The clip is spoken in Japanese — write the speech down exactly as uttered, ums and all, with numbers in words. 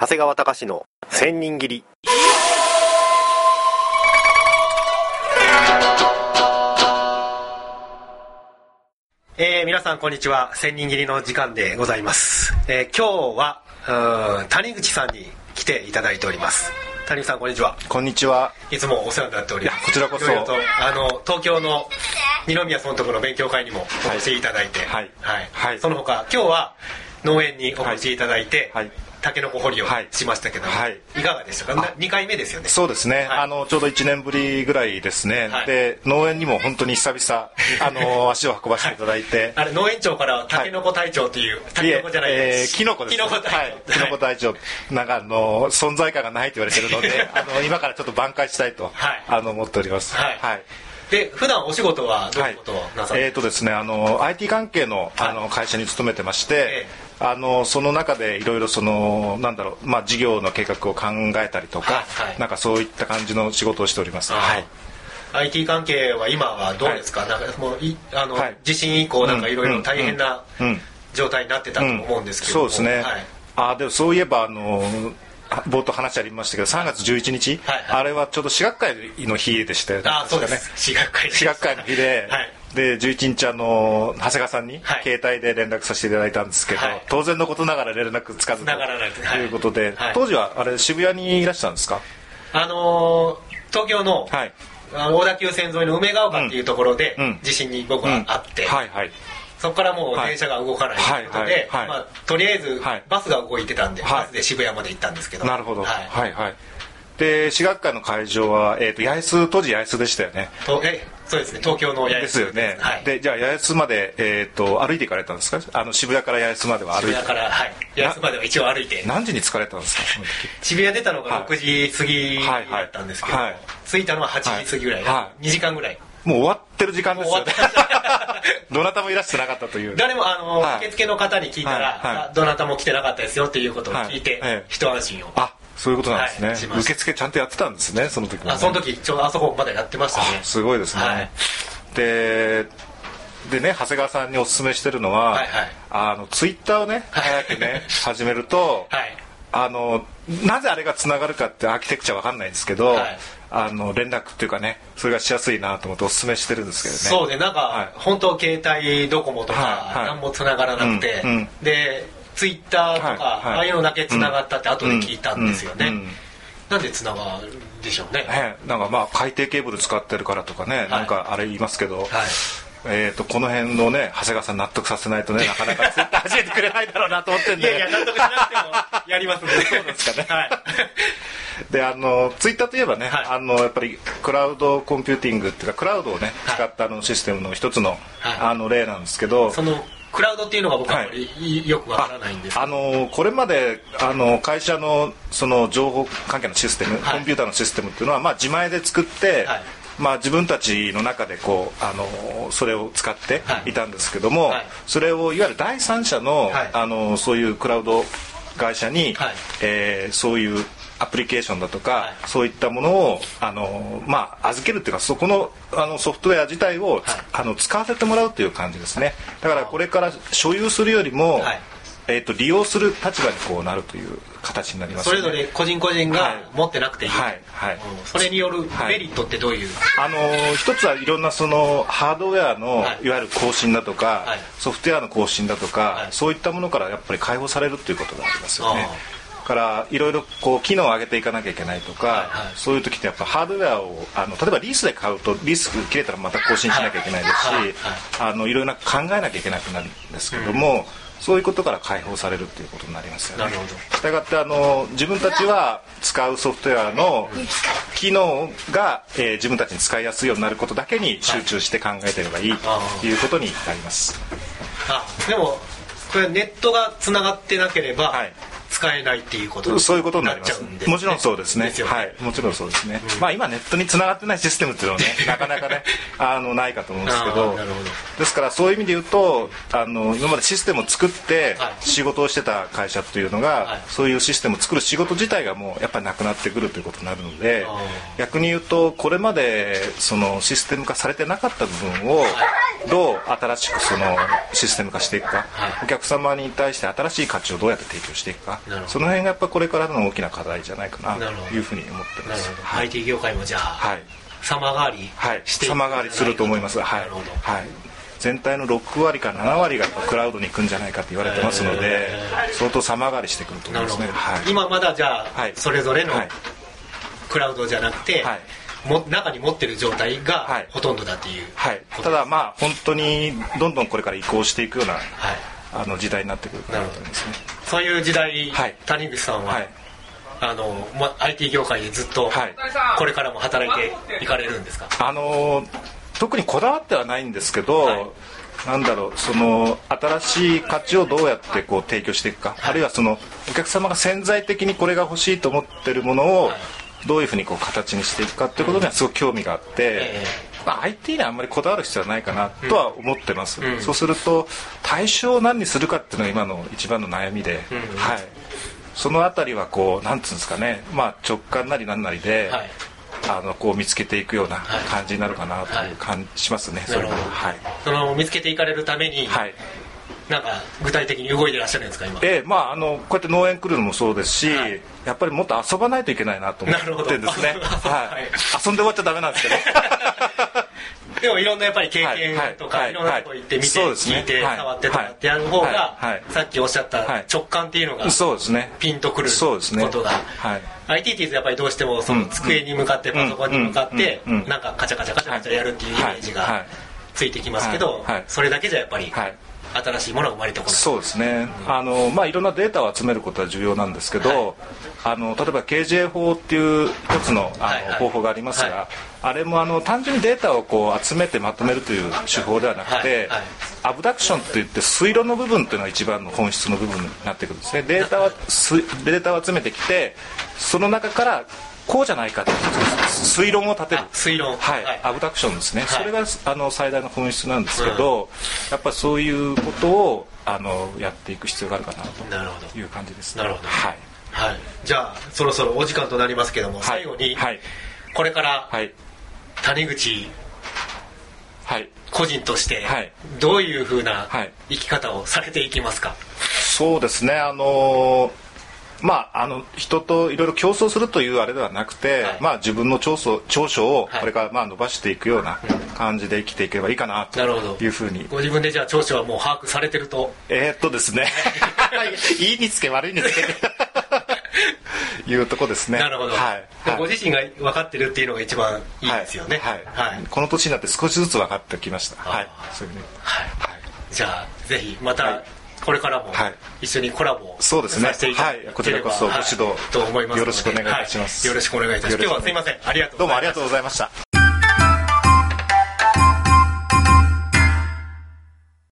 長谷川隆の千人切り。えー、皆さんこんにちは。千人切りの時間でございます。えー、今日はうー谷口さんに来ていただいております。谷口さんこんにちは。 こんにちは。 いつもお世話になっております。 こちらこそ。 いろいろとあの東京の二宮尊徳の勉強会にもお越しいただいて、 はいはいはい、 その他今日は農園にお越しいただいて、 はいはい、 タケノコ掘りをしましたけども、はい、いかがでしたか。にかいめですよね。 そうですね、はい、あのちょうどいちねんぶりぐらいですね、はい、で農園にも本当に久々あの足を運ばせていただいて、はい、 あれ農園長からタケノコ隊長っていう、はい、タケノコじゃないです、 えー、キノコです、 キノコ隊長、 はい、キノコ隊長なんかあの存在感がないと言われてるのであの今からちょっと挽回したいと、はい、あの思っております。はい、はい。 で普段お仕事はどういうことをなさってますか。 はい、えーとですね、あの アイティー 関係の、あの会社に勤めてまして、えー、あのその中でいろいろそのなんだろう、まあ、事業の計画を考えたりとか、はいはい、なんかそういった感じの仕事をしております。はい、 アイティー 関係は今はどうですか。はい、なんかもういあの、はい、地震以降なんかいろいろ大変な状態になってたと思うんですけども、 うんうん、そうですね、はい、あでもそういえばあの冒頭話ありましたけどさんがつじゅういちにち、はいはい、あれはちょうど私学会の日でしたよね。 あそうです、私学会です。 私学会の日で、はい、でじゅういちにちあの長谷川さんに携帯で連絡させていただいたんですけど、はい、当然のことながら連絡つかずということで、はい、当時はあれ渋谷にいらっしゃるんですか。 あのー、東京の、はい、小田急線沿いの梅ヶ丘っていうところで、うん、地震に僕はあって、うんうんはいはい、そこからもう電車が動かないということで、はいはいはいまあ、とりあえずバスが動いてたんで、はい、バスで渋谷まで行ったんですけど。 なるほど、はいはいはい。で私学会の会場は、えー、と八重洲当時八重洲でしたよね。 とえそうですね、東京の八重洲ですよね。はい、でじゃあ八重洲まで、えー、と歩いて行かれたんですか。あの渋谷から八重洲までは歩いて。 渋谷から、はい、八重洲までは一応歩いて。 何時に着かれたんですかその時。 渋谷出たのがろくじ過ぎだったんですけど、はいはいはい、着いたのははちじ過ぎぐらい、はい、にじかんぐらい。 もう終わってる時間ですよね。どなたもいらしてなかったという。 誰もあの、はい、受付の方に聞いたら、はいはい、どなたも来てなかったですよっていうことを聞いて、はい、一安心を。 あそういうことなんですね。はい、受付ちゃんとやってたんですねその時も、ね。 あその時ちょうどあそこまでやってましたね。 すごいですね。はい、ででね長谷川さんにお勧めしてるのは、はいはい、あのツイッターをね早くね始めると、はい、あのなぜあれがつながるかってアーキテクチャわかんないんですけど。はいあの連絡っていうかねそれがしやすいなと思ってお勧めしてるんですけどね。 そうでなんか、はい、本当携帯ドコモとか、はい、何も繋がらなくて、うんうん、でツイッターとか、はいはい、ああいうのだけ繋がったって後で聞いたんですよね。うんうんうん、なんで繋がるんでしょうね。 ねなんかまあ海底ケーブル使ってるからとかね、はい、なんかあれ言いますけど、はいえー、とこの辺のね長谷川さん納得させないとねなかなかツイッター始めてくれないだろうなと思ってんで、ね、 いやいや納得しなくてもやりますのでそうですかね、はいであのツイッターといえばね、はい、あのやっぱりクラウドコンピューティングっていうかクラウドをね、はい、使ったあのシステムの一つの、はい、あの例なんですけど、 そのクラウドっていうのが僕はあまりよくわからないんですけど、 あのこれまであの会社のその情報関係のシステム、はい、コンピューターのシステムっていうのは、まあ、自前で作って、はいまあ、自分たちの中でこうあのそれを使っていたんですけども、はい、それをいわゆる第三者の、はい、あのそういうクラウド会社に、はいえー、そういうアプリケーションだとか、はい、そういったものをあの、まあ、預けるっていうかそこの、あのソフトウェア自体を、はい、あの使わせてもらうという感じですね。だからこれから所有するよりも、はいえー、と利用する立場にこうなるという形になります、ね、 それぞれ個人個人が持ってなくていい、はいはいはい、それによるメリットってどういう、 はい、あのー、一つはいろんなそのハードウェアの、はい、いわゆる更新だとか、はい、ソフトウェアの更新だとか、はい、そういったものからやっぱり解放されるということがありますよね。からいろいろこう機能を上げていかなきゃいけないとか、はいはい、そういう時ってやっぱハードウェアをあの例えばリースで買うとリース切れたらまた更新しなきゃいけないですし、はいはいはい、あのいろいろな考えなきゃいけなくなるんですけども、うん、そういうことから解放されるっていうことになりますよね。 なるほど。 したがってあの自分たちは使うソフトウェアの機能が、えー、自分たちに使いやすいようになることだけに集中して考えてればいいということになります。 あでもこれネットがつながってなければ、はい使えないっていうことそういうことになります。もちろんそうですね。ですねはい、もちろんそうですね。うん、まあ今ネットに繋がってないシステムっていうのはねなかなかねあのないかと思うんですけど、なるほどですからそういう意味で言うとあの今までシステムを作って仕事をしてた会社っていうのが、はい、そういうシステムを作る仕事自体がもうやっぱりなくなってくるということになるので、逆に言うとこれまでそのシステム化されてなかった部分を、はいどう新しくそのシステム化していくか、はい、お客様に対して新しい価値をどうやって提供していくか、その辺がやっぱこれからの大きな課題じゃないかなというふうに思ってます。 はい、アイティー 業界もじゃあ、はい、様変わりしていく、 はい、様変わりすると思います。はい、なるほど、はい、全体のろくわりからななわりがやっぱクラウドに行くんじゃないかって言われてますので、相当様変わりしてくると思いますね。 はい、今まだじゃあ、はい、それぞれのクラウドじゃなくて、はい、も中に持ってる状態がほとんどだっていう、 はいはい、ただまあ本当にどんどんこれから移行していくような、はい、あの時代になってくるかなと思いますね。 そういう時代、はい、谷口さんは、はい、あのま、アイティー 業界でずっとこれからも働いていかれるんですか？ あの特にこだわってはないんですけど、はい、なんだろう、その新しい価値をどうやってこう提供していくか、はい、あるいはそのお客様が潜在的にこれが欲しいと思ってるものを、はい、どういうふうにこう形にしていくかっていうことにはすごく興味があって、うん、まあ、アイティー にはあんまりこだわる必要はないかなとは思ってます、うん、そうすると対象を何にするかっていうのが今の一番の悩みで、うん、はい、そのあたりはこうなんつうんですかね、まあ、直感なりなんなりで、はい、あのこう見つけていくような感じになるかなという感じしますね。 それは、はい、その見つけていかれるために、はい、なんか具体的に動いていらっしゃるんですか今？ えーまあ、あのこうやって農園来るのもそうですし、はい、やっぱりもっと遊ばないといけないなと思ってるんですね。はい、遊んで終わっちゃダメなんですけどでもいろんなやっぱり経験とか、はいはい、いろんなとこ行って見て、はい、聞いて、はい、触ってとかってやる方が、はいはい、さっきおっしゃった直感っていうのがピンとくることが、はい、アイティー ってやっぱりどうしてもその机に向かってパソコンに向かってなんかカチャカチャカチャカチャやるっていうイメージがついてきますけど、それだけじゃやっぱり新しいものが生まれてこない。 そうですね、うん、あのまあ、いろんなデータを集めることは重要なんですけど、はい、あの例えば ケージェー 法っていう一つの、あの、はいはい、方法がありますが、はい、あれもあの単純にデータをこう集めてまとめるという手法ではなくて、はいはい、アブダクションといって推論の部分というのが一番の本質の部分になってくるんですね。データはデータを集めてきて、その中からこうじゃないかって推論を立てる、 推論、 はい、はい、アブダクションですね、はい、それがあの最大の本質なんですけど、うん、やっぱりそういうことをあのやっていく必要があるかなという感じですね。 なるほど、はいはい、じゃあそろそろお時間となりますけども、はい、最後に、はい、これから谷口、はい、個人としてどういうふうな生き方をされていきますか？ そうですね、あのーまあ、あの人といろいろ競争するというあれではなくて、はい、まあ、自分の長所、長所をこれからまあ伸ばしていくような感じで生きていけばいいかなというふうに。 ご自分でじゃあ長所はもう把握されてると？ えー、っとですねいいにつけ悪いにつけいうとこですね。 なるほど、はい、ご自身が分かってるっていうのが一番いいですよね。 はいはいはい、この年になって少しずつ分かってきました。はい、そういうね、 はいはい、じゃあぜひまた、はい、これからも一緒にコラボさせていただければ、 こちらこそご指導と思いますので、よろしくお願いいたします。 はい、よろしくお願いいたします。今日はすいません、ありがとうございました。 どうもありがとうございました。